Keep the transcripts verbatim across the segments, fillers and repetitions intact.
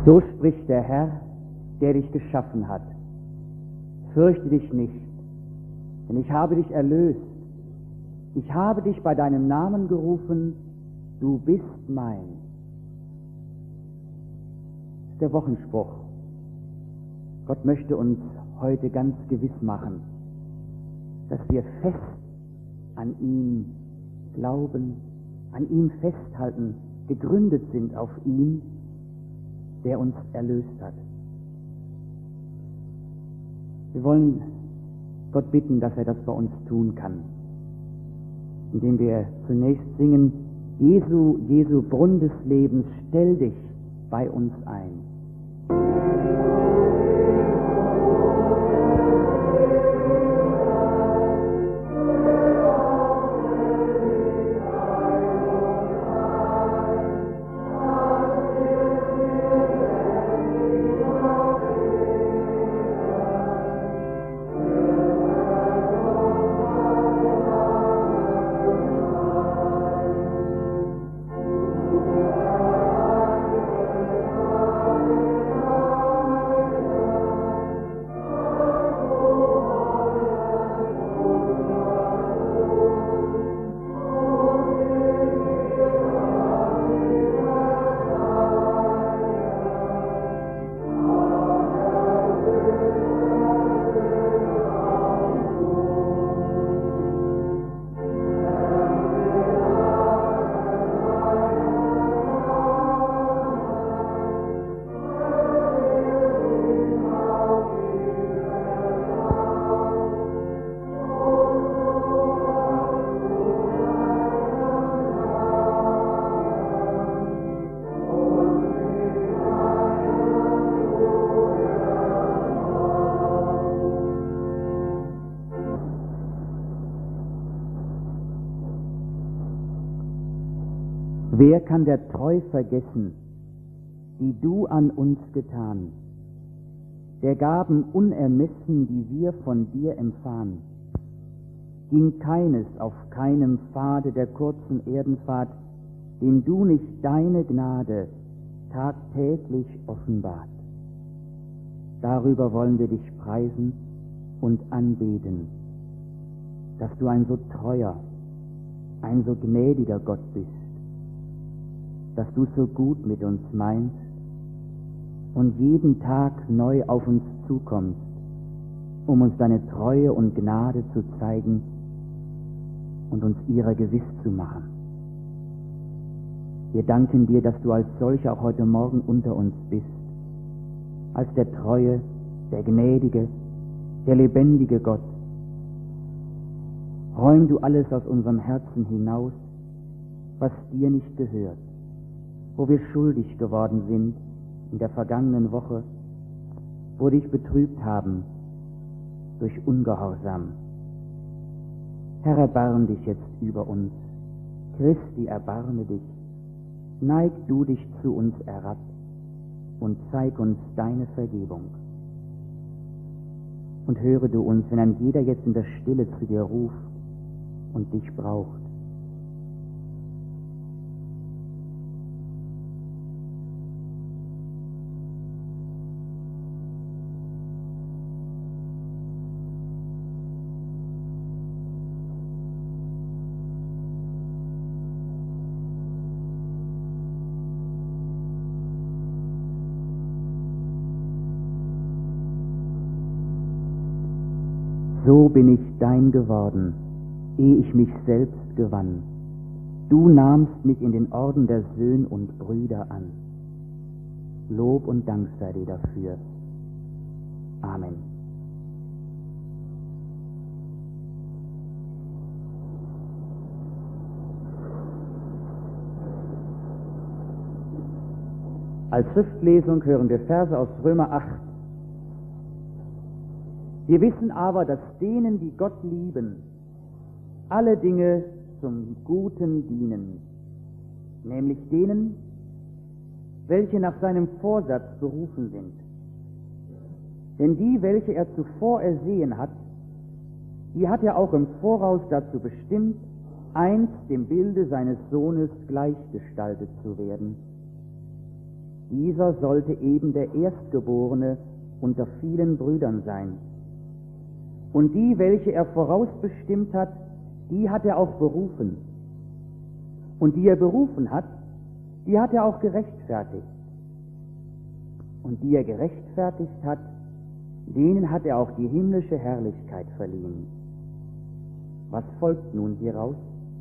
So spricht der Herr, der dich geschaffen hat. Fürchte dich nicht, denn ich habe dich erlöst. Ich habe dich bei deinem Namen gerufen, du bist mein. Das ist der Wochenspruch. Gott möchte uns heute ganz gewiss machen, dass wir fest an ihm glauben, an ihm festhalten, gegründet sind auf ihn, der uns erlöst hat. Wir wollen Gott bitten, dass er das bei uns tun kann, indem wir zunächst singen: Jesu, Jesu Brunnen des Lebens, stell dich bei uns ein. Wer kann der Treu vergessen, die du an uns getan, der Gaben unermessen, die wir von dir empfahen? Ging keines auf keinem Pfade der kurzen Erdenfahrt, dem du nicht deine Gnade tagtäglich offenbart. Darüber wollen wir dich preisen und anbeten, dass du ein so treuer, ein so gnädiger Gott bist, dass du so gut mit uns meinst und jeden Tag neu auf uns zukommst, um uns deine Treue und Gnade zu zeigen und uns ihrer gewiss zu machen. Wir danken dir, dass du als solcher auch heute Morgen unter uns bist, als der treue, der gnädige, der lebendige Gott. Räum du alles aus unserem Herzen hinaus, was dir nicht gehört, wo wir schuldig geworden sind in der vergangenen Woche, wo dich betrübt haben durch Ungehorsam. Herr, erbarme dich jetzt über uns. Christi, erbarme dich. Neig du dich zu uns herab und zeig uns deine Vergebung. Und höre du uns, wenn ein jeder jetzt in der Stille zu dir ruft und dich braucht. So bin ich dein geworden, ehe ich mich selbst gewann. Du nahmst mich in den Orden der Söhne und Brüder an. Lob und Dank sei dir dafür. Amen. Als Schriftlesung hören wir Verse aus Römer acht. Wir wissen aber, dass denen, die Gott lieben, alle Dinge zum Guten dienen, nämlich denen, welche nach seinem Vorsatz berufen sind. Denn die, welche er zuvor ersehen hat, die hat er auch im Voraus dazu bestimmt, einst dem Bilde seines Sohnes gleichgestaltet zu werden. Dieser sollte eben der Erstgeborene unter vielen Brüdern sein. Und die, welche er vorausbestimmt hat, die hat er auch berufen. Und die er berufen hat, die hat er auch gerechtfertigt. Und die er gerechtfertigt hat, denen hat er auch die himmlische Herrlichkeit verliehen. Was folgt nun hieraus?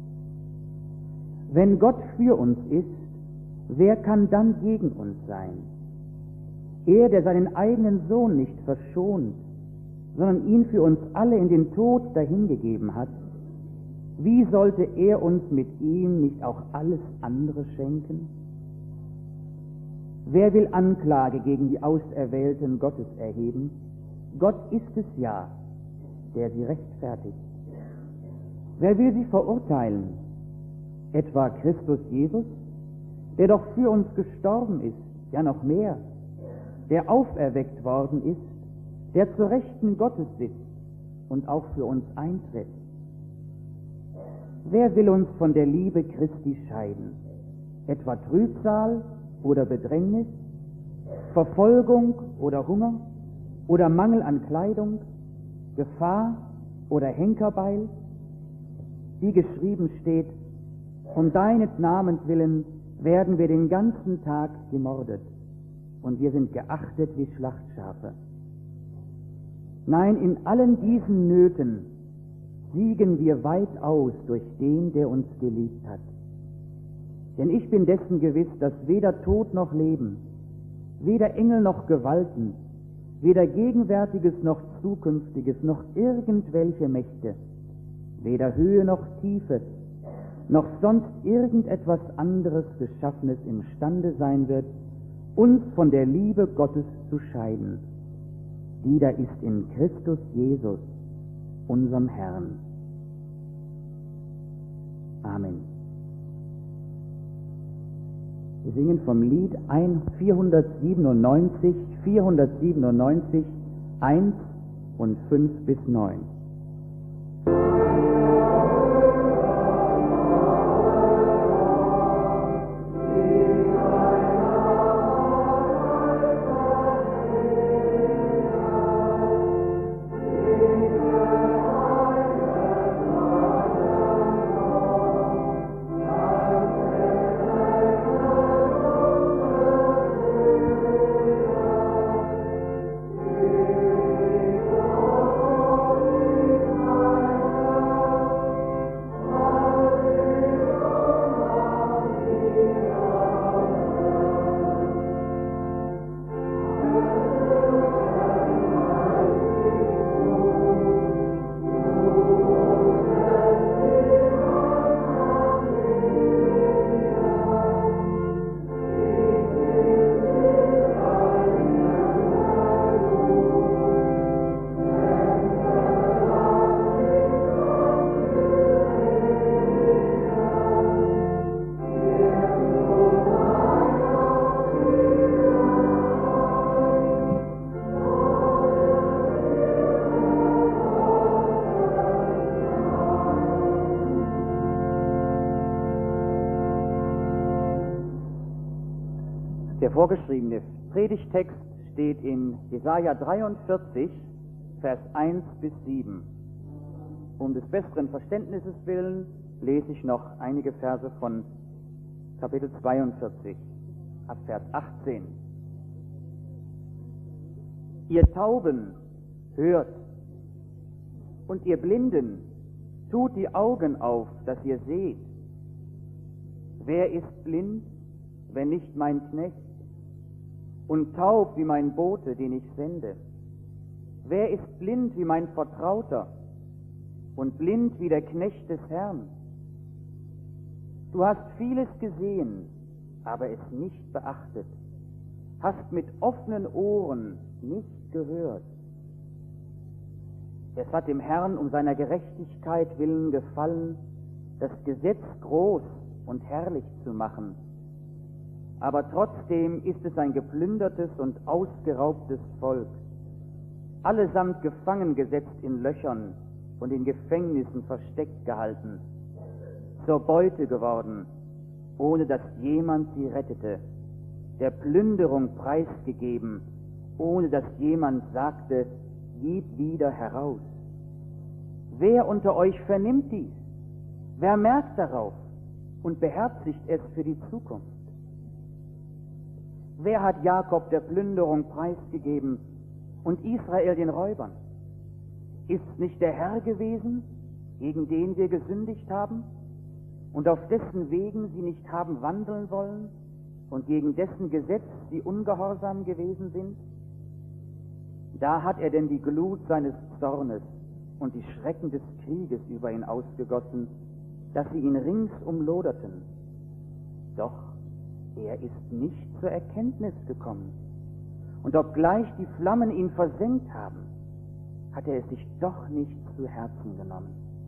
Wenn Gott für uns ist, wer kann dann gegen uns sein? Er, der seinen eigenen Sohn nicht verschont, sondern ihn für uns alle in den Tod dahingegeben hat, wie sollte er uns mit ihm nicht auch alles andere schenken? Wer will Anklage gegen die Auserwählten Gottes erheben? Gott ist es ja, der sie rechtfertigt. Wer will sie verurteilen? Etwa Christus Jesus, der doch für uns gestorben ist, ja noch mehr, der auferweckt worden ist, der zur Rechten Gottes sitzt und auch für uns eintritt. Wer will uns von der Liebe Christi scheiden? Etwa Trübsal oder Bedrängnis, Verfolgung oder Hunger oder Mangel an Kleidung, Gefahr oder Henkerbeil? Wie geschrieben steht, um deinetnamens willen werden wir den ganzen Tag gemordet und wir sind geachtet wie Schlachtschafe. Nein, in allen diesen Nöten siegen wir weitaus durch den, der uns geliebt hat. Denn ich bin dessen gewiss, dass weder Tod noch Leben, weder Engel noch Gewalten, weder Gegenwärtiges noch Zukünftiges, noch irgendwelche Mächte, weder Höhe noch Tiefe, noch sonst irgendetwas anderes Geschaffenes imstande sein wird, uns von der Liebe Gottes zu scheiden, die da ist in Christus Jesus, unserem Herrn. Amen. Wir singen vom Lied vierhundertsiebenundneunzig, vierhundertsiebenundneunzig, eins und fünf bis neun. Der vorgeschriebene Predigtext steht in Jesaja dreiundvierzig, Vers eins bis sieben. Um des besseren Verständnisses willen lese ich noch einige Verse von Kapitel zweiundvierzig, ab Vers achtzehn. Ihr Tauben, hört, und ihr Blinden, tut die Augen auf, dass ihr seht. Wer ist blind, wenn nicht mein Knecht, und taub wie mein Bote, den ich sende? Wer ist blind wie mein Vertrauter und blind wie der Knecht des Herrn? Du hast vieles gesehen, aber es nicht beachtet, hast mit offenen Ohren nicht gehört. Es hat dem Herrn um seiner Gerechtigkeit willen gefallen, das Gesetz groß und herrlich zu machen. Aber trotzdem ist es ein geplündertes und ausgeraubtes Volk, allesamt gefangen gesetzt in Löchern und in Gefängnissen versteckt gehalten, zur Beute geworden, ohne dass jemand sie rettete. der Plünderung preisgegeben, ohne dass jemand sagte, gib wieder heraus? Wer unter euch vernimmt dies? Wer merkt darauf und beherzigt es für die Zukunft? Wer hat Jakob der Plünderung preisgegeben und Israel den Räubern? Ist nicht der Herr gewesen, gegen den wir gesündigt haben und auf dessen Wegen sie nicht haben wandeln wollen und gegen dessen Gesetz sie ungehorsam gewesen sind? Da hat er denn die Glut seines Zornes und die Schrecken des Krieges über ihn ausgegossen, dass sie ihn ringsum loderten. Doch er ist nicht zur Erkenntnis gekommen. Und obgleich die Flammen ihn versenkt haben, hat er es sich doch nicht zu Herzen genommen.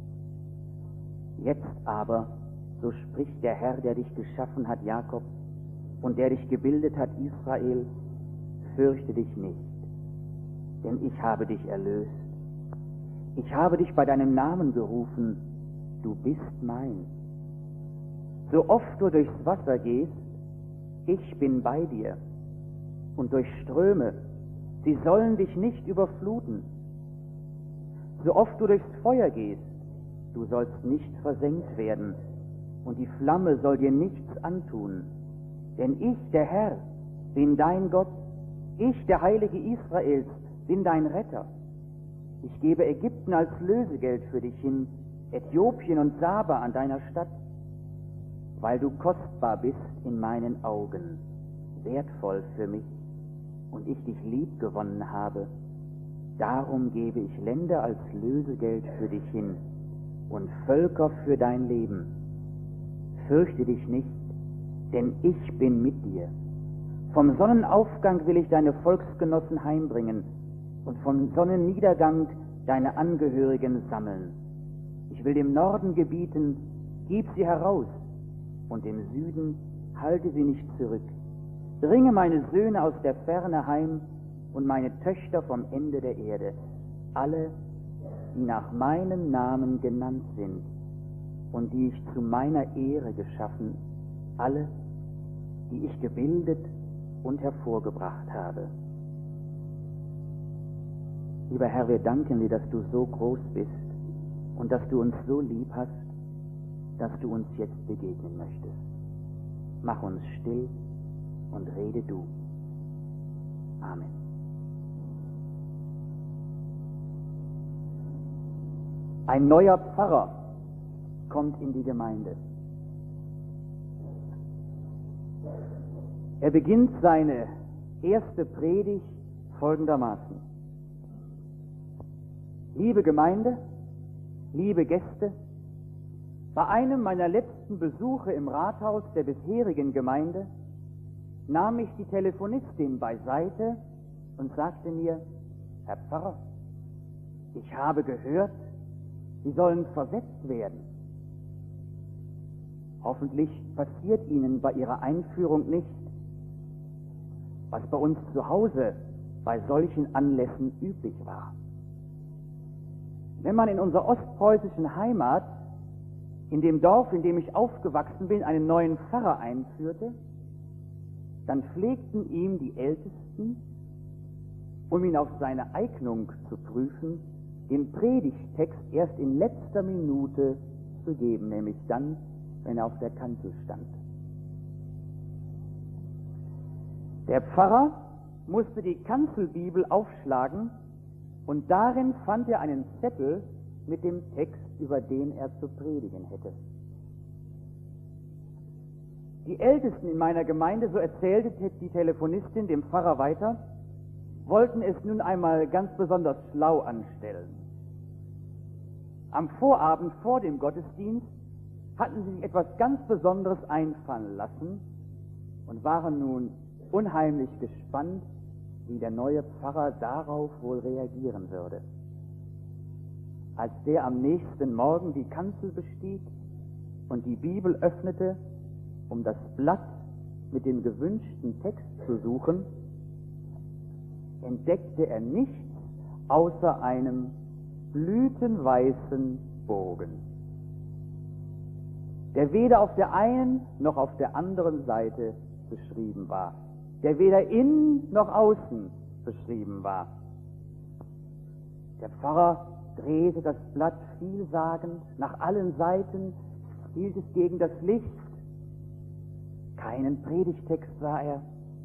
Jetzt aber, so spricht der Herr, der dich geschaffen hat, Jakob, und der dich gebildet hat, Israel, fürchte dich nicht, denn ich habe dich erlöst. Ich habe dich bei deinem Namen gerufen, du bist mein. So oft du durchs Wasser gehst, ich bin bei dir, und durch Ströme, sie sollen dich nicht überfluten. So oft du durchs Feuer gehst, du sollst nicht versenkt werden, und die Flamme soll dir nichts antun. Denn ich, der Herr, bin dein Gott, ich, der Heilige Israels, bin dein Retter. Ich gebe Ägypten als Lösegeld für dich hin, Äthiopien und Saba an deiner Stadt, weil du kostbar bist in meinen Augen, wertvoll für mich, und ich dich lieb gewonnen habe. Darum gebe ich Länder als Lösegeld für dich hin und Völker für dein Leben. Fürchte dich nicht, denn ich bin mit dir. Vom Sonnenaufgang will ich deine Volksgenossen heimbringen und vom Sonnenniedergang deine Angehörigen sammeln. Ich will dem Norden gebieten, gib sie heraus, und dem Süden halte sie nicht zurück. Bringe meine Söhne aus der Ferne heim und meine Töchter vom Ende der Erde, alle, die nach meinem Namen genannt sind und die ich zu meiner Ehre geschaffen, alle, die ich gebildet und hervorgebracht habe. Lieber Herr, wir danken dir, dass du so groß bist und dass du uns so lieb hast, dass du uns jetzt begegnen möchtest. Mach uns still und rede du. Amen. Ein neuer Pfarrer kommt in die Gemeinde. Er beginnt seine erste Predigt folgendermaßen: Liebe Gemeinde, liebe Gäste, bei einem meiner letzten Besuche im Rathaus der bisherigen Gemeinde nahm mich die Telefonistin beiseite und sagte mir: Herr Pfarrer, ich habe gehört, Sie sollen versetzt werden. Hoffentlich passiert Ihnen bei Ihrer Einführung nicht, was bei uns zu Hause bei solchen Anlässen üblich war. Wenn man in unserer ostpreußischen Heimat, in dem Dorf, in dem ich aufgewachsen bin, einen neuen Pfarrer einführte, dann pflegten ihm die Ältesten, um ihn auf seine Eignung zu prüfen, den Predigttext erst in letzter Minute zu geben, nämlich dann, wenn er auf der Kanzel stand. Der Pfarrer musste die Kanzelbibel aufschlagen und darin fand er einen Zettel mit dem Text, über den er zu predigen hätte. Die Ältesten in meiner Gemeinde, so erzählte die Telefonistin dem Pfarrer weiter, wollten es nun einmal ganz besonders schlau anstellen. Am Vorabend vor dem Gottesdienst hatten sie sich etwas ganz Besonderes einfallen lassen und waren nun unheimlich gespannt, wie der neue Pfarrer darauf wohl reagieren würde. Als der am nächsten Morgen die Kanzel bestieg und die Bibel öffnete, um das Blatt mit dem gewünschten Text zu suchen, entdeckte er nichts außer einem blütenweißen Bogen, der weder auf der einen noch auf der anderen Seite beschrieben war. der weder innen noch außen beschrieben war. Der Pfarrer drehte das Blatt vielsagend nach allen Seiten, hielt es gegen das Licht. Keinen Predigtext sah er.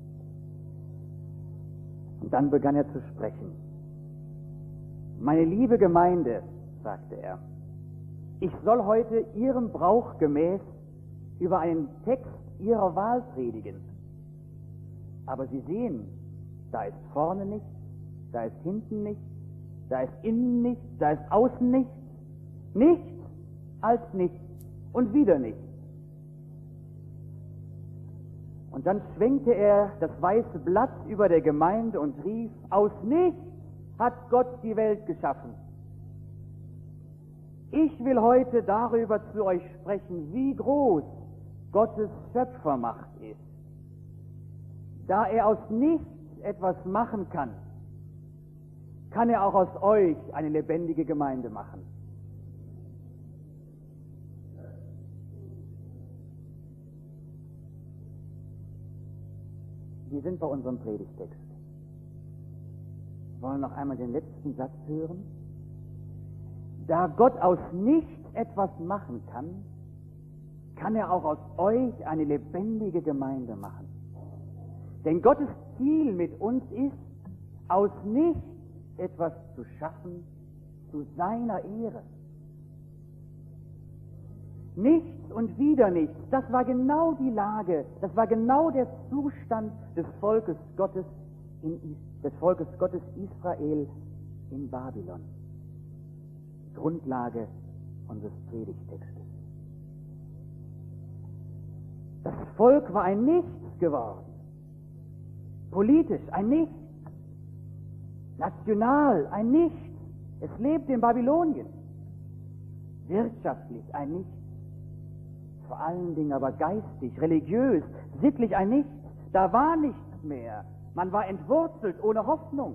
Und dann begann er zu sprechen. Meine liebe Gemeinde, sagte er, ich soll heute Ihrem Brauch gemäß über einen Text Ihrer Wahl predigen. Aber Sie sehen, da ist vorne nichts, da ist hinten nichts, da ist innen nichts, da ist außen nichts, nichts als nichts und wieder nichts. Und dann schwenkte er das weiße Blatt über der Gemeinde und rief, aus nichts hat Gott die Welt geschaffen. Ich will heute darüber zu euch sprechen, wie groß Gottes Schöpfermacht ist. Da er aus nichts etwas machen kann, kann er auch aus euch eine lebendige Gemeinde machen. Wir sind bei unserem Predigtext. Wir wollen noch einmal den letzten Satz hören. Da Gott aus nichts etwas machen kann, kann er auch aus euch eine lebendige Gemeinde machen. Denn Gottes Ziel mit uns ist, aus nichts etwas zu schaffen zu seiner Ehre. Nichts und wieder nichts, das war genau die Lage, das war genau der Zustand des Volkes Gottes, in, des Volkes Gottes Israel in Babylon. Die Grundlage unseres Predigtextes. Das Volk war ein Nichts geworden. Politisch ein Nichts. National ein Nichts. Es lebte in Babylonien. Wirtschaftlich ein Nichts. Vor allen Dingen aber geistig, religiös, sittlich ein Nichts. Da war nichts mehr. Man war entwurzelt, ohne Hoffnung.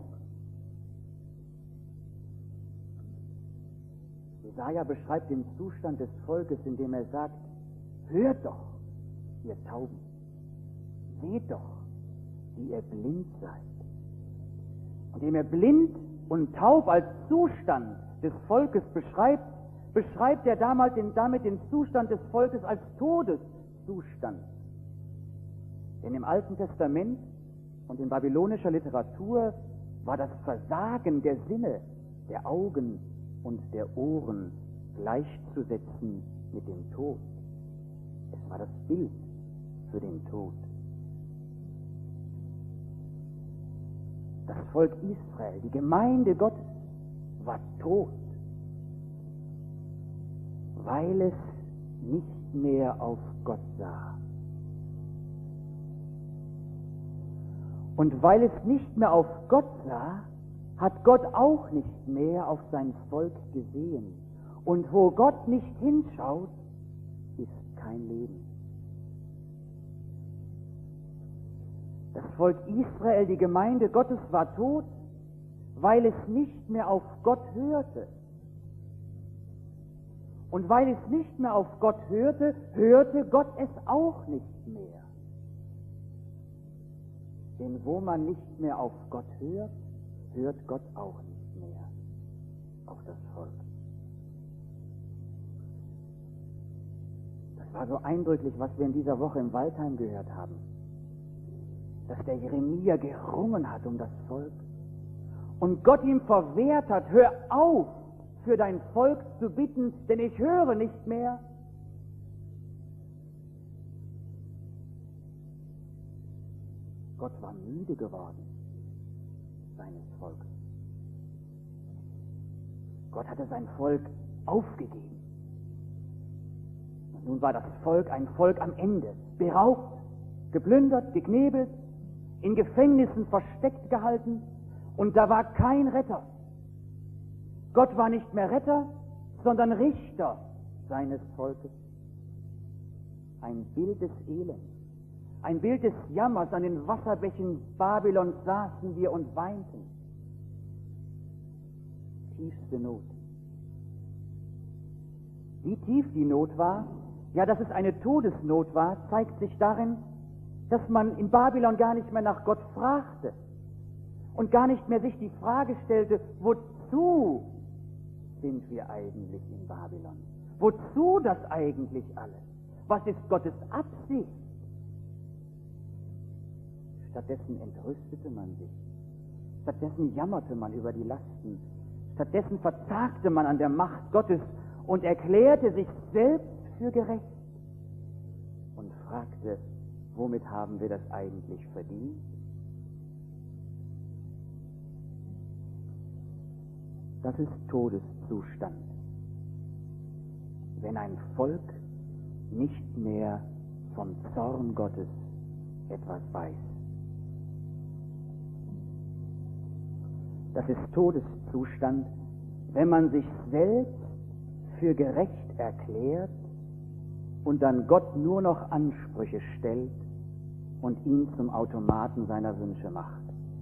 Jesaja beschreibt den Zustand des Volkes, indem er sagt, hört doch, ihr Tauben, seht doch, wie ihr blind seid. Und indem er blind und taub als Zustand des Volkes beschreibt, beschreibt er damals den, damit den Zustand des Volkes als Todeszustand. Denn im Alten Testament und in babylonischer Literatur war das Versagen der Sinne, der Augen und der Ohren gleichzusetzen mit dem Tod. Es war das Bild für den Tod. Das Volk Israel, die Gemeinde Gottes, war tot, weil es nicht mehr auf Gott sah. Und weil es nicht mehr auf Gott sah, hat Gott auch nicht mehr auf sein Volk gesehen. Und wo Gott nicht hinschaut, ist kein Leben. Das Volk Israel, die Gemeinde Gottes, war tot, weil es nicht mehr auf Gott hörte. Und weil es nicht mehr auf Gott hörte, hörte Gott es auch nicht mehr. Denn wo man nicht mehr auf Gott hört, hört Gott auch nicht mehr auf das Volk. Das war so eindrücklich, was wir in dieser Woche im Waldheim gehört haben. Dass der Jeremia gerungen hat um das Volk und Gott ihm verwehrt hat, hör auf, für dein Volk zu bitten, denn ich höre nicht mehr. Gott war müde geworden seines Volkes. Gott hatte sein Volk aufgegeben. Und nun war das Volk ein Volk am Ende, beraubt, geplündert, geknebelt, in Gefängnissen versteckt gehalten, und da war kein Retter. Gott war nicht mehr Retter, sondern Richter seines Volkes. Ein Bild des Elends, ein Bild des Jammers. An den Wasserbächen Babylons saßen wir und weinten. Tiefste Not. Wie tief die Not war, ja, dass es eine Todesnot war, zeigt sich darin, dass man in Babylon gar nicht mehr nach Gott fragte und gar nicht mehr sich die Frage stellte, wozu sind wir eigentlich in Babylon? Wozu das eigentlich alles? Was ist Gottes Absicht? Stattdessen entrüstete man sich. Stattdessen jammerte man über die Lasten. Stattdessen verzagte man an der Macht Gottes und erklärte sich selbst für gerecht und fragte, womit haben wir das eigentlich verdient? Das ist Todeszustand, wenn ein Volk nicht mehr vom Zorn Gottes etwas weiß. Das ist Todeszustand, wenn man sich selbst für gerecht erklärt und dann Gott nur noch Ansprüche stellt und ihn zum Automaten seiner Wünsche macht.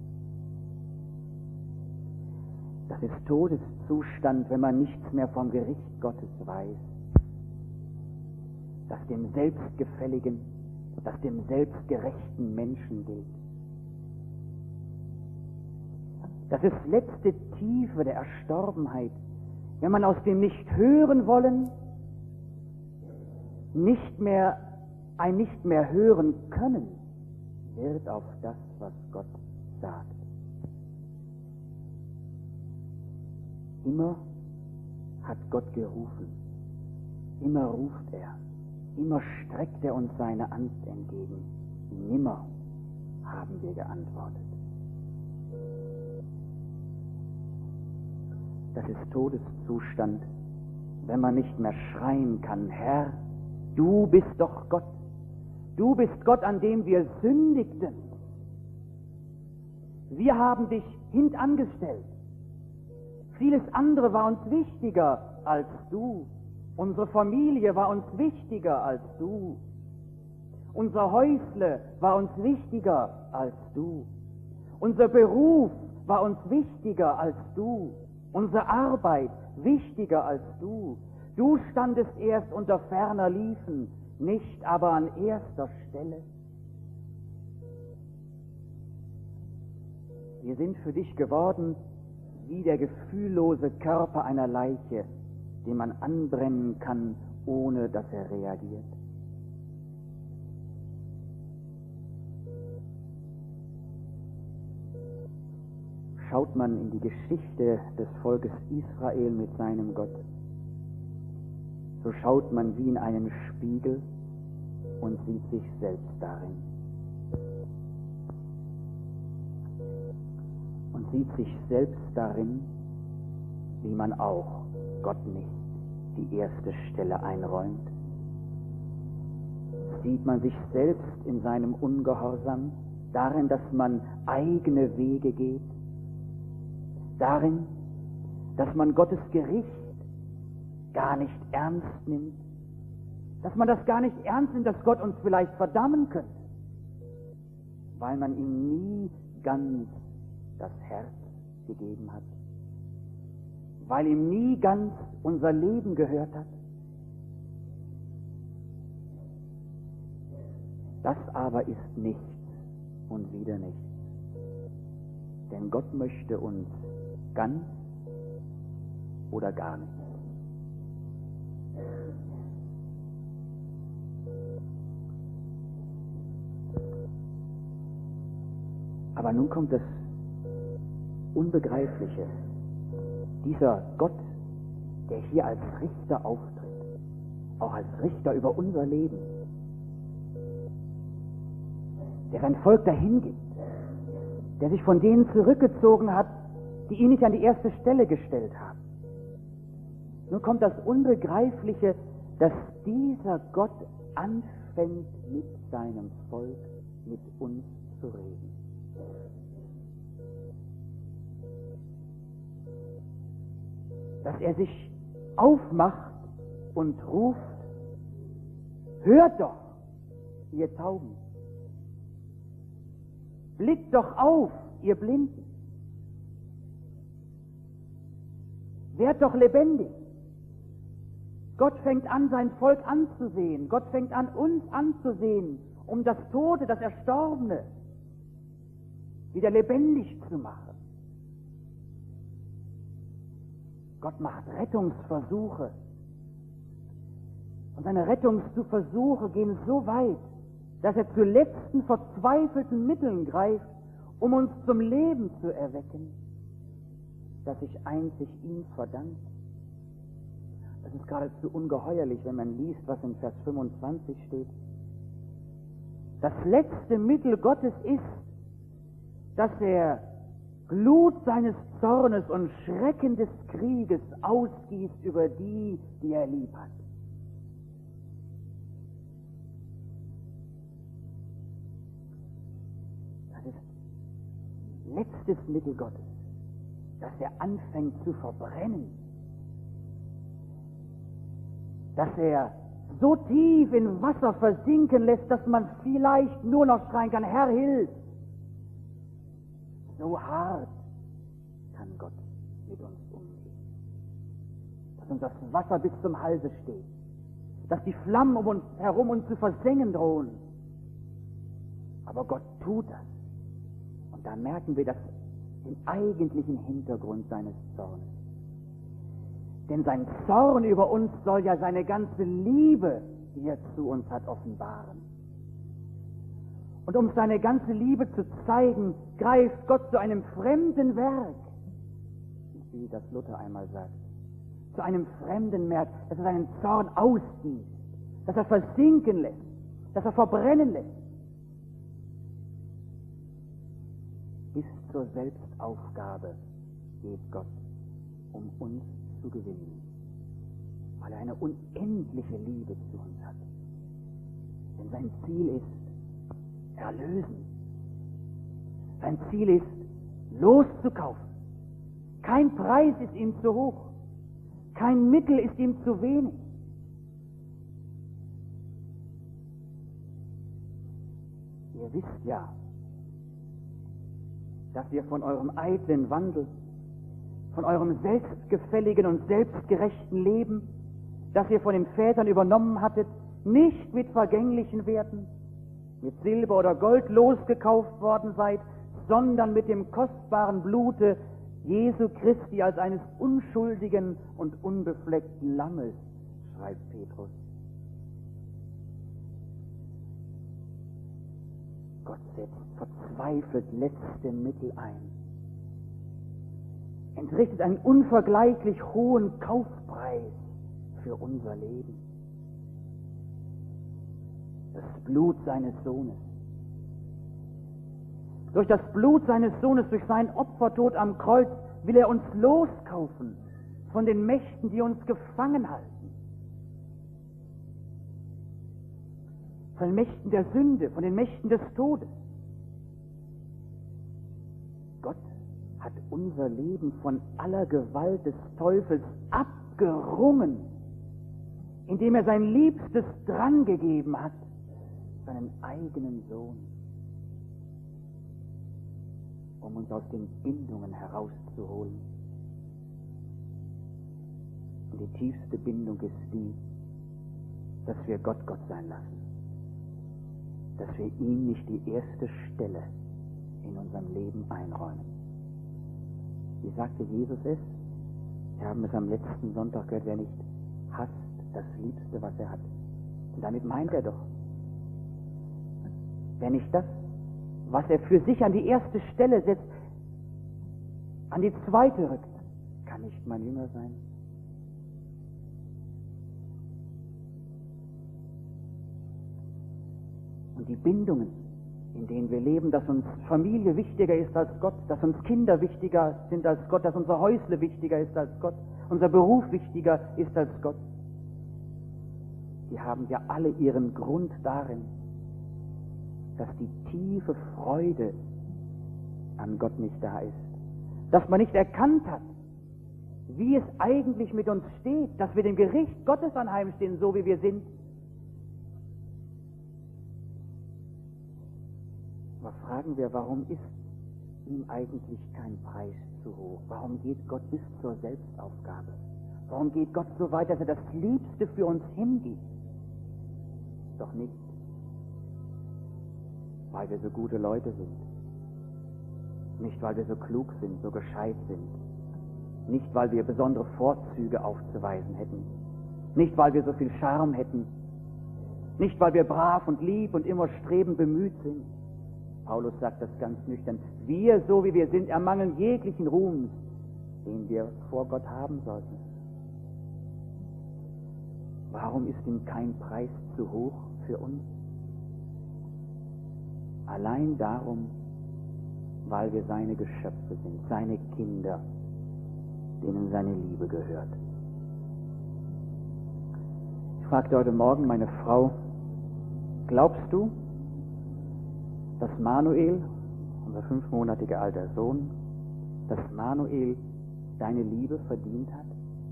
Das ist Todeszustand, wenn man nichts mehr vom Gericht Gottes weiß, das dem selbstgefälligen, das dem selbstgerechten Menschen gilt. Das ist letzte Tiefe der Erstorbenheit, wenn man aus dem Nicht-Hören-Wollen nicht mehr, ein nicht mehr hören können wird auf das, was Gott sagt. Immer hat Gott gerufen, immer ruft er, immer streckt er uns seine Hand entgegen, nimmer haben wir geantwortet. Das ist Todeszustand, wenn man nicht mehr schreien kann, Herr, du bist doch Gott, du bist Gott, an dem wir sündigten. Wir haben dich hintangestellt. Vieles andere war uns wichtiger als du. Unsere Familie war uns wichtiger als du. Unser Häusle war uns wichtiger als du. Unser Beruf war uns wichtiger als du. Unsere Arbeit wichtiger als du. Du standest erst unter ferner Liefen, nicht aber an erster Stelle. Wir sind für dich geworden wie der gefühllose Körper einer Leiche, den man anbrennen kann, ohne dass er reagiert. Schaut man in die Geschichte des Volkes Israel mit seinem Gott, so schaut man wie in einen Spiegel und sieht sich selbst darin. Und sieht sich selbst darin, wie man auch Gott nicht die erste Stelle einräumt. Sieht man sich selbst in seinem Ungehorsam, darin, dass man eigene Wege geht, darin, dass man Gottes Gericht gar nicht ernst nimmt, dass man das gar nicht ernst nimmt, dass Gott uns vielleicht verdammen könnte, weil man ihm nie ganz das Herz gegeben hat, weil ihm nie ganz unser Leben gehört hat. Das aber ist nichts und wieder nichts. Denn Gott möchte uns ganz oder gar nicht. Aber nun kommt das Unbegreifliche. Dieser Gott, der hier als Richter auftritt, auch als Richter über unser Leben, der sein Volk dahin gibt, der sich von denen zurückgezogen hat, die ihn nicht an die erste Stelle gestellt haben. Nun kommt das Unbegreifliche, dass dieser Gott anfängt, mit seinem Volk, mit uns zu reden. Dass er sich aufmacht und ruft, hört doch, ihr Tauben, blickt doch auf, ihr Blinden, werdet doch lebendig. Gott fängt an, sein Volk anzusehen, Gott fängt an, uns anzusehen um das Tote, das Erstorbene wieder lebendig zu machen. Gott macht Rettungsversuche. Und seine Rettungsversuche gehen so weit, dass er zu letzten verzweifelten Mitteln greift, um uns zum Leben zu erwecken, das sich einzig ihm verdankt. Das ist geradezu ungeheuerlich, wenn man liest, was in Vers fünfundzwanzig steht. Das letzte Mittel Gottes ist, dass er Glut seines Zornes und Schrecken des Krieges ausgießt über die, die er lieb hat. Das ist letztes Mittel Gottes, dass er anfängt zu verbrennen, dass er so tief in Wasser versinken lässt, dass man vielleicht nur noch schreien kann, Herr, hilf! So hart kann Gott mit uns umgehen, dass uns das Wasser bis zum Halse steht, dass die Flammen um uns herum uns zu versengen drohen. Aber Gott tut das. Und da merken wir das, den eigentlichen Hintergrund seines Zornes. Denn sein Zorn über uns soll ja seine ganze Liebe, die er zu uns hat, offenbaren. Und um seine ganze Liebe zu zeigen, greift Gott zu einem fremden Werk, wie das Luther einmal sagt, zu einem fremden Werk, dass er seinen Zorn ausgießt, dass er versinken lässt, dass er verbrennen lässt, bis zur Selbstaufgabe geht Gott, um uns zu gewinnen, weil er eine unendliche Liebe zu uns hat. Denn sein Ziel ist erlösen. Sein Ziel ist loszukaufen. Kein Preis ist ihm zu hoch. Kein Mittel ist ihm zu wenig. Ihr wisst ja, dass ihr von eurem eitlen Wandel, von eurem selbstgefälligen und selbstgerechten Leben, das ihr von den Vätern übernommen hattet, nicht mit vergänglichen Werten, mit Silber oder Gold losgekauft worden seid, sondern mit dem kostbaren Blute Jesu Christi als eines unschuldigen und unbefleckten Lammes, schreibt Petrus. Gott setzt verzweifelt letzte Mittel ein, entrichtet einen unvergleichlich hohen Kaufpreis für unser Leben. Das Blut seines Sohnes. Durch das Blut seines Sohnes, durch seinen Opfertod am Kreuz, will er uns loskaufen von den Mächten, die uns gefangen halten. Von den Mächten der Sünde, von den Mächten des Todes. Gott hat unser Leben von aller Gewalt des Teufels abgerungen, indem er sein Liebstes drangegeben hat, seinen eigenen Sohn, um uns aus den Bindungen herauszuholen. Und die tiefste Bindung ist die, dass wir Gott Gott sein lassen, dass wir ihm nicht die erste Stelle in unserem Leben einräumen. Wie sagte Jesus es? Wir haben es am letzten Sonntag gehört, wer nicht hasst das Liebste, was er hat. Und damit meint er doch, wer nicht das, was er für sich an die erste Stelle setzt, an die zweite rückt, kann nicht mein Jünger sein. Und die Bindungen, in denen wir leben, dass uns Familie wichtiger ist als Gott, dass uns Kinder wichtiger sind als Gott, dass unser Häusle wichtiger ist als Gott, unser Beruf wichtiger ist als Gott, die haben ja alle ihren Grund darin, dass die tiefe Freude an Gott nicht da ist, dass man nicht erkannt hat, wie es eigentlich mit uns steht, dass wir dem Gericht Gottes anheimstehen, so wie wir sind. Aber fragen wir, warum ist ihm eigentlich kein Preis zu hoch? Warum geht Gott bis zur Selbstaufgabe? Warum geht Gott so weit, dass er das Liebste für uns hingibt? Doch nicht, weil wir so gute Leute sind. Nicht, weil wir so klug sind, so gescheit sind. Nicht, weil wir besondere Vorzüge aufzuweisen hätten. Nicht, weil wir so viel Charme hätten. Nicht, weil wir brav und lieb und immer strebend bemüht sind. Paulus sagt das ganz nüchtern. Wir, so wie wir sind, ermangeln jeglichen Ruhms, den wir vor Gott haben sollten. Warum ist ihm kein Preis zu hoch für uns? Allein darum, weil wir seine Geschöpfe sind, seine Kinder, denen seine Liebe gehört. Ich fragte heute Morgen meine Frau, glaubst du, dass Manuel, unser fünfmonatiger alter Sohn, dass Manuel deine Liebe verdient hat?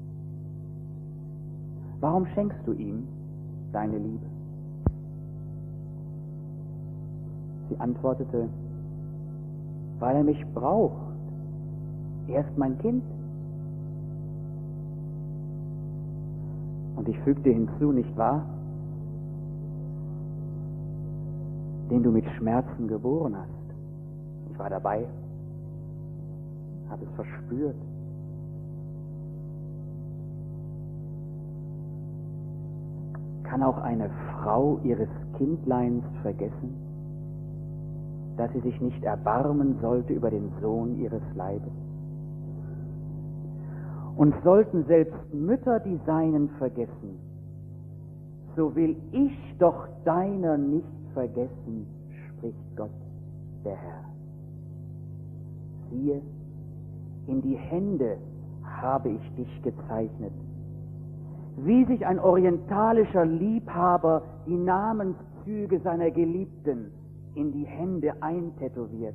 Warum schenkst du ihm deine Liebe? Sie antwortete, weil er mich braucht. Er ist mein Kind. Und ich fügte hinzu, nicht wahr? Den du mit Schmerzen geboren hast. Ich war dabei, habe es verspürt. Kann auch eine Frau ihres Kindleins vergessen, dass sie sich nicht erbarmen sollte über den Sohn ihres Leibes? Und sollten selbst Mütter die Seinen vergessen, so will ich doch deiner nicht vergessen, spricht Gott, der Herr. Siehe, in die Hände habe ich dich gezeichnet, wie sich ein orientalischer Liebhaber die Namenszüge seiner Geliebten in die Hände eintätowiert.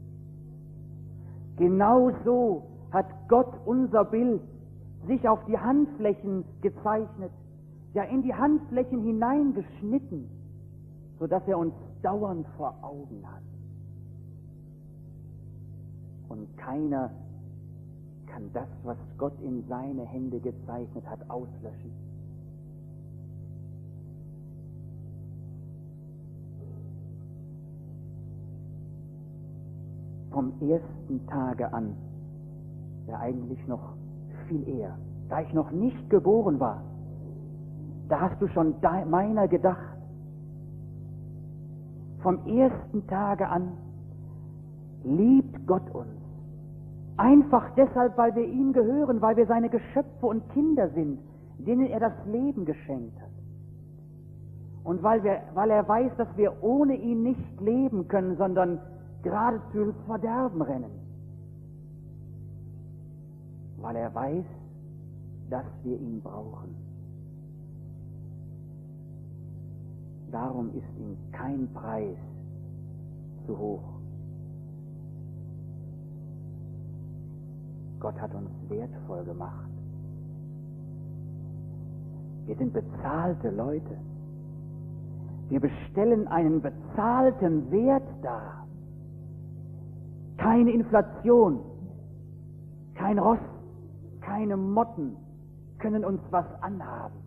Genau so hat Gott unser Bild sich auf die Handflächen gezeichnet, ja in die Handflächen hineingeschnitten, sodass er uns dauernd vor Augen hat. Und keiner kann das, was Gott in seine Hände gezeichnet hat, auslöschen. Vom ersten Tage an, ja eigentlich noch viel eher, da ich noch nicht geboren war, da hast du schon meiner gedacht. Vom ersten Tage an liebt Gott uns. Einfach deshalb, weil wir ihm gehören, weil wir seine Geschöpfe und Kinder sind, denen er das Leben geschenkt hat. Und weil, wir, weil er weiß, dass wir ohne ihn nicht leben können, sondern geradezu ins Verderben rennen. Weil er weiß, dass wir ihn brauchen. Darum ist ihm kein Preis zu hoch. Gott hat uns wertvoll gemacht. Wir sind bezahlte Leute. Wir bestellen einen bezahlten Wert dar. Keine Inflation, kein Ross, keine Motten können uns was anhaben.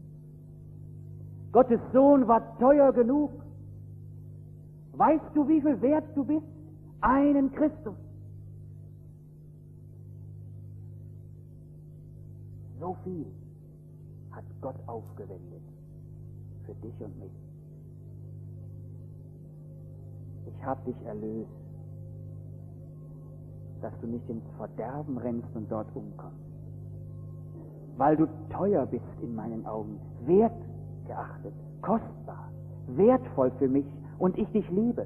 Gottes Sohn war teuer genug. Weißt du, wie viel wert du bist? Einen Christus. So viel hat Gott aufgewendet für dich und mich. Ich habe dich erlöst, dass du nicht ins Verderben rennst und dort umkommst. Weil du teuer bist in meinen Augen, wertgeachtet, kostbar, wertvoll für mich und ich dich liebe.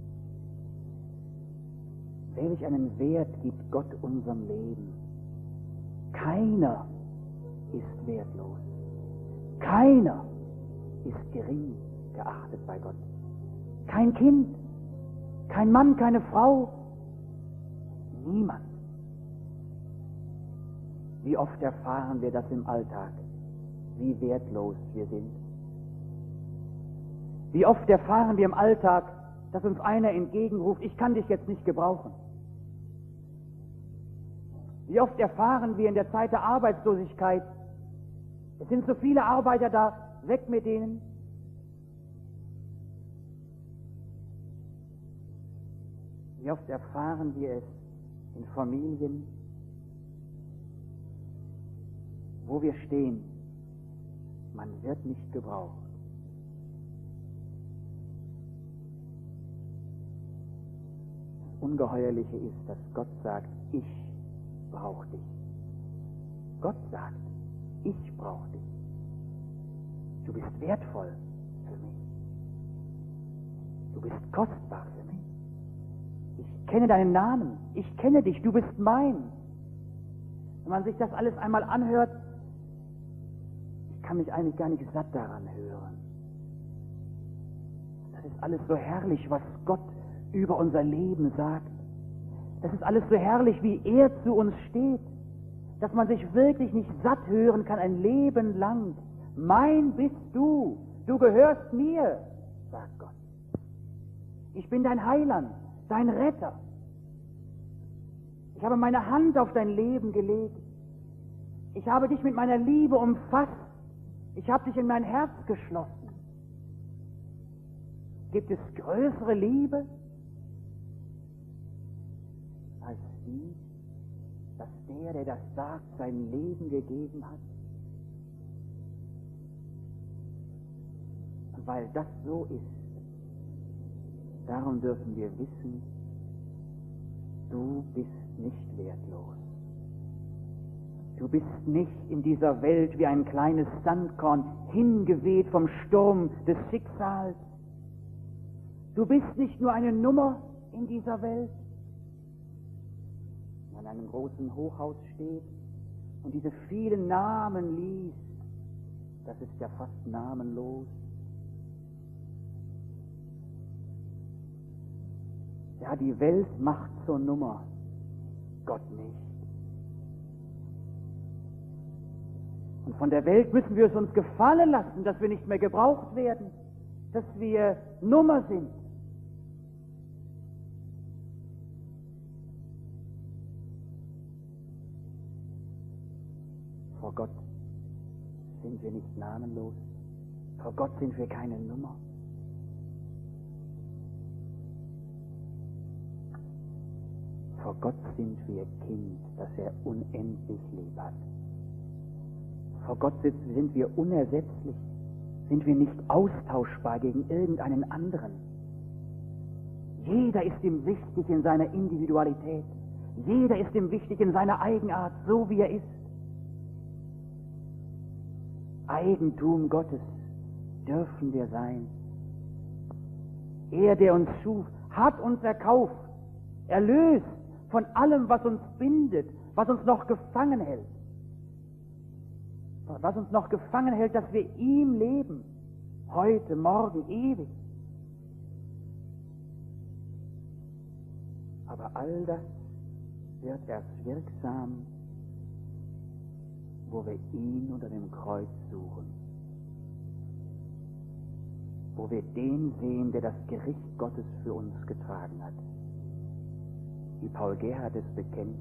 Welch einen Wert gibt Gott unserem Leben? Keiner ist wertlos. Keiner ist gering geachtet bei Gott. Kein Kind, kein Mann, keine Frau, niemand. Wie oft erfahren wir das im Alltag, wie wertlos wir sind. Wie oft erfahren wir im Alltag, dass uns einer entgegenruft, ich kann dich jetzt nicht gebrauchen. Wie oft erfahren wir in der Zeit der Arbeitslosigkeit, es sind so viele Arbeiter da, weg mit denen. Wie oft erfahren wir es in Familien, wo wir stehen, man wird nicht gebraucht. Das Ungeheuerliche ist, dass Gott sagt, ich brauche dich. Gott sagt, ich brauche dich. Du bist wertvoll für mich. Du bist kostbar für mich. Ich kenne deinen Namen. Ich kenne dich. Du bist mein. Wenn man sich das alles einmal anhört, ich kann mich eigentlich gar nicht satt daran hören. Das ist alles so herrlich, was Gott über unser Leben sagt. Das ist alles so herrlich, wie er zu uns steht, dass man sich wirklich nicht satt hören kann ein Leben lang. Mein bist du, du gehörst mir, sagt Gott. Ich bin dein Heiland, dein Retter. Ich habe meine Hand auf dein Leben gelegt. Ich habe dich mit meiner Liebe umfasst. Ich habe dich in mein Herz geschlossen. Gibt es größere Liebe als die, dass der, der das sagt, sein Leben gegeben hat? Und weil das so ist, darum dürfen wir wissen, du bist nicht wertlos. Du bist nicht in dieser Welt wie ein kleines Sandkorn hingeweht vom Sturm des Schicksals. Du bist nicht nur eine Nummer in dieser Welt, die an einem großen Hochhaus steht und diese vielen Namen liest. Das ist ja fast namenlos. Ja, die Welt macht zur Nummer, Gott nicht. Und von der Welt müssen wir es uns gefallen lassen, dass wir nicht mehr gebraucht werden, dass wir Nummer sind. Vor Gott sind wir nicht namenlos. Vor Gott sind wir keine Nummer. Vor Gott sind wir Kind, das er unendlich lieb hat. Vor Gott sind wir unersetzlich, sind wir nicht austauschbar gegen irgendeinen anderen. Jeder ist ihm wichtig in seiner Individualität. Jeder ist ihm wichtig in seiner Eigenart, so wie er ist. Eigentum Gottes dürfen wir sein. Er, der uns schuf, hat uns erkauft, erlöst von allem, was uns bindet, was uns noch gefangen hält. Was uns noch gefangen hält, dass wir ihm leben, heute, morgen, ewig. Aber all das wird erst wirksam, wo wir ihn unter dem Kreuz suchen, wo wir den sehen, der das Gericht Gottes für uns getragen hat. Wie Paul Gerhard es bekennt: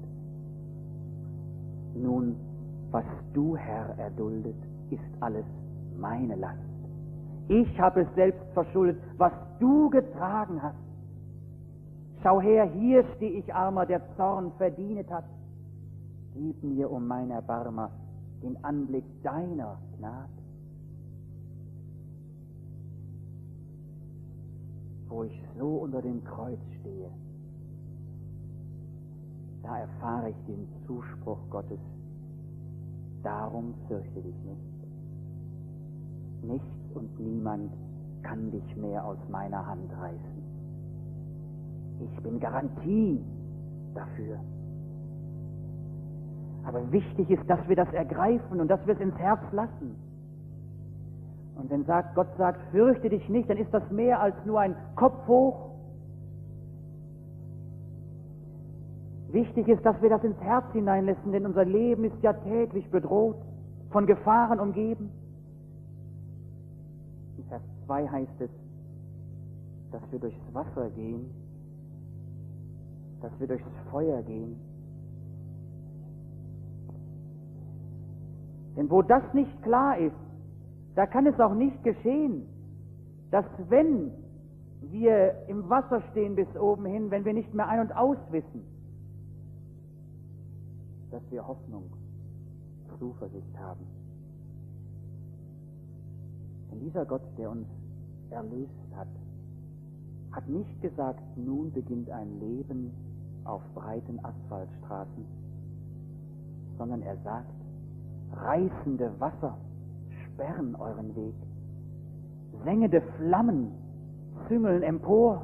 Nun, was du, Herr, erduldet, ist alles meine Last. Ich habe es selbst verschuldet, was du getragen hast. Schau her, hier stehe ich, Armer, der Zorn verdient hat. Gib mir um mein Erbarmer den Anblick deiner Gnade. Wo ich so unter dem Kreuz stehe, da erfahre ich den Zuspruch Gottes: Darum fürchte dich nicht. Nichts und niemand kann dich mehr aus meiner Hand reißen. Ich bin Garantie dafür. Aber wichtig ist, dass wir das ergreifen und dass wir es ins Herz lassen. Und wenn sagt, Gott sagt, fürchte dich nicht, dann ist das mehr als nur ein Kopf hoch. Wichtig ist, dass wir das ins Herz hineinlassen, denn unser Leben ist ja täglich bedroht, von Gefahren umgeben. In Vers zwei heißt es, dass wir durchs Wasser gehen, dass wir durchs Feuer gehen. Denn wo das nicht klar ist, da kann es auch nicht geschehen, dass wenn wir im Wasser stehen bis oben hin, wenn wir nicht mehr ein- und aus wissen, dass wir Hoffnung, Zuversicht haben. Denn dieser Gott, der uns erlöst hat, hat nicht gesagt, nun beginnt ein Leben auf breiten Asphaltstraßen, sondern er sagt, reißende Wasser sperren euren Weg, sengende Flammen züngeln empor.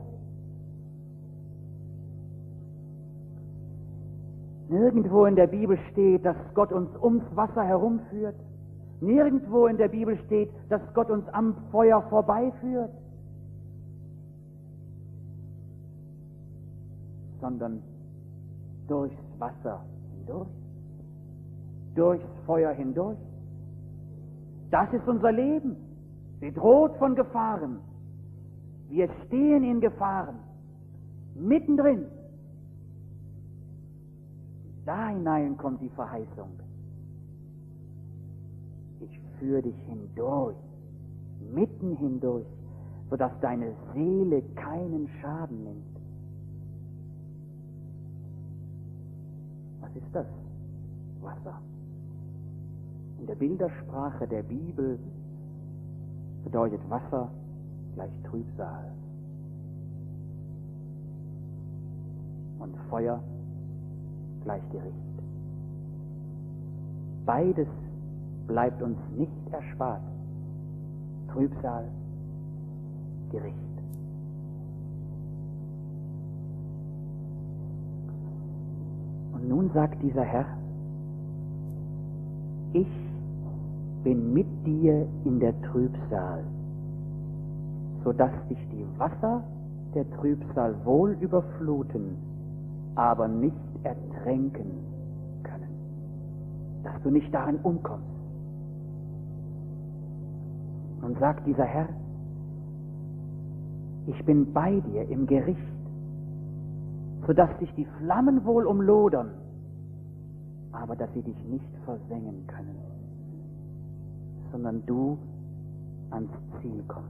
Nirgendwo in der Bibel steht, dass Gott uns ums Wasser herumführt. Nirgendwo in der Bibel steht, dass Gott uns am Feuer vorbeiführt, sondern durchs Wasser hindurch, durchs Feuer hindurch. Das ist unser Leben, bedroht von Gefahren. Wir stehen in Gefahren, mittendrin. Da hinein kommt die Verheißung. Ich führe dich hindurch, mitten hindurch, sodass deine Seele keinen Schaden nimmt. Was ist das? Wasser. In der Bildersprache der Bibel bedeutet Wasser gleich Trübsal und Feuer gleich Gericht. Beides bleibt uns nicht erspart. Trübsal, Gericht. Und nun sagt dieser Herr, ich bin mit dir in der Trübsal, sodass dich die Wasser der Trübsal wohl überfluten, aber nicht ertränken können, dass du nicht darin umkommst. Und sagt dieser Herr, ich bin bei dir im Gericht, sodass dich die Flammen wohl umlodern, aber dass sie dich nicht versengen können, sondern du ans Ziel kommst.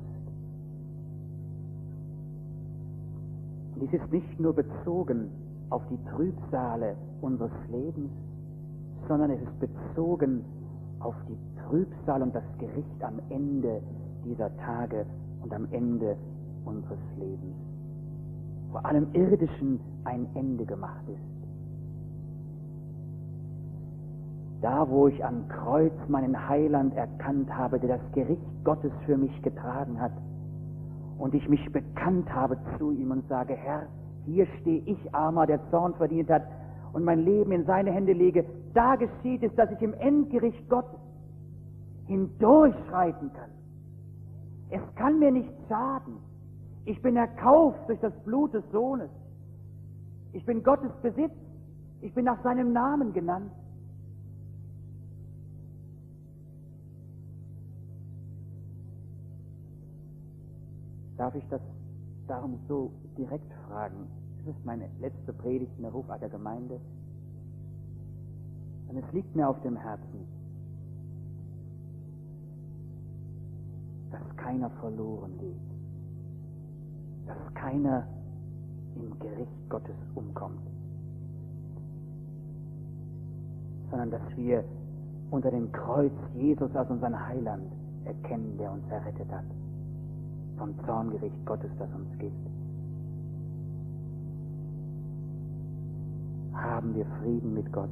Und dies ist nicht nur bezogen auf die Trübsale unseres Lebens, sondern es ist bezogen auf die Trübsal und das Gericht am Ende dieser Tage und am Ende unseres Lebens, wo allem Irdischen ein Ende gemacht ist. Da, wo ich am Kreuz meinen Heiland erkannt habe, der das Gericht Gottes für mich getragen hat, und ich mich bekannt habe zu ihm und sage, Herr, hier stehe ich, Armer, der Zorn verdient hat, und mein Leben in seine Hände lege, da geschieht es, dass ich im Endgericht Gottes hindurchschreiten kann. Es kann mir nicht schaden. Ich bin erkauft durch das Blut des Sohnes. Ich bin Gottes Besitz. Ich bin nach seinem Namen genannt. Darf ich das darum so direkt fragen? Das ist meine letzte Predigt in der Rufacker Gemeinde. Und es liegt mir auf dem Herzen, dass keiner verloren geht, dass keiner im Gericht Gottes umkommt, sondern dass wir unter dem Kreuz Jesus als unseren Heiland erkennen, der uns errettet hat vom Zorngericht Gottes, das uns gibt. Haben wir Frieden mit Gott.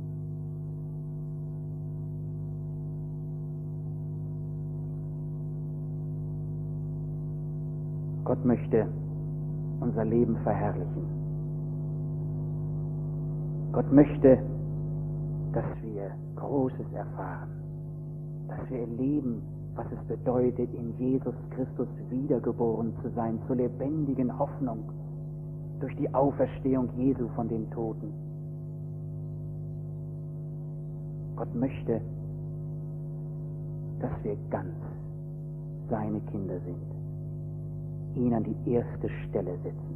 Gott möchte unser Leben verherrlichen. Gott möchte, dass wir Großes erfahren, dass wir erleben, was es bedeutet, in Jesus Christus wiedergeboren zu sein, zur lebendigen Hoffnung durch die Auferstehung Jesu von den Toten. Gott möchte, dass wir ganz seine Kinder sind, ihn an die erste Stelle setzen.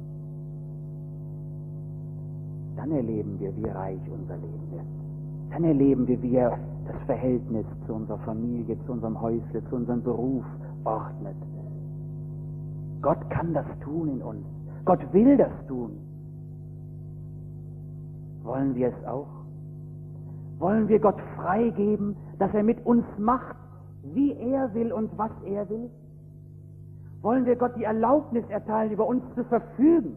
Dann erleben wir, wie reich unser Leben wird. Dann erleben wir, wie er das Verhältnis zu unserer Familie, zu unserem Häusle, zu unserem Beruf ordnet. Gott kann das tun in uns. Gott will das tun. Wollen wir es auch? Wollen wir Gott freigeben, dass er mit uns macht, wie er will und was er will? Wollen wir Gott die Erlaubnis erteilen, über uns zu verfügen?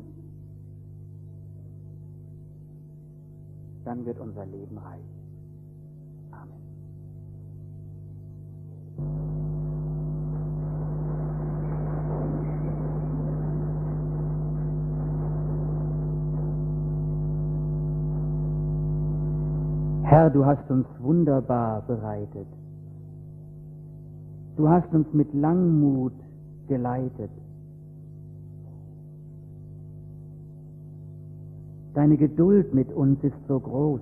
Dann wird unser Leben reich. Amen. Herr, du hast uns wunderbar bereitet. Du hast uns mit Langmut geleitet. Deine Geduld mit uns ist so groß.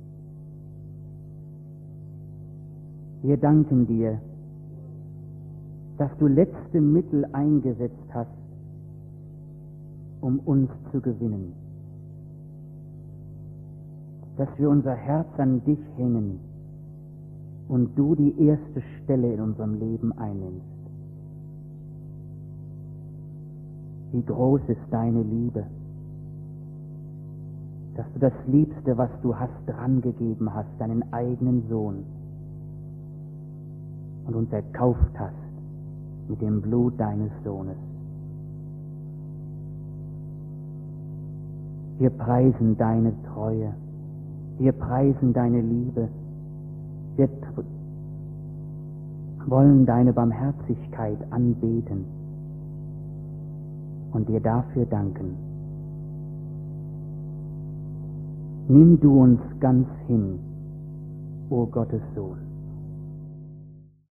Wir danken dir, dass du letzte Mittel eingesetzt hast, um uns zu gewinnen. Dass wir unser Herz an dich hängen und du die erste Stelle in unserem Leben einnimmst. Wie groß ist deine Liebe, dass du das Liebste, was du hast, drangegeben hast, deinen eigenen Sohn, und uns erkauft hast mit dem Blut deines Sohnes. Wir preisen deine Treue, wir preisen deine Liebe, wir wollen deine Barmherzigkeit anbeten und dir dafür danken. Nimm du uns ganz hin, o Gottes Sohn.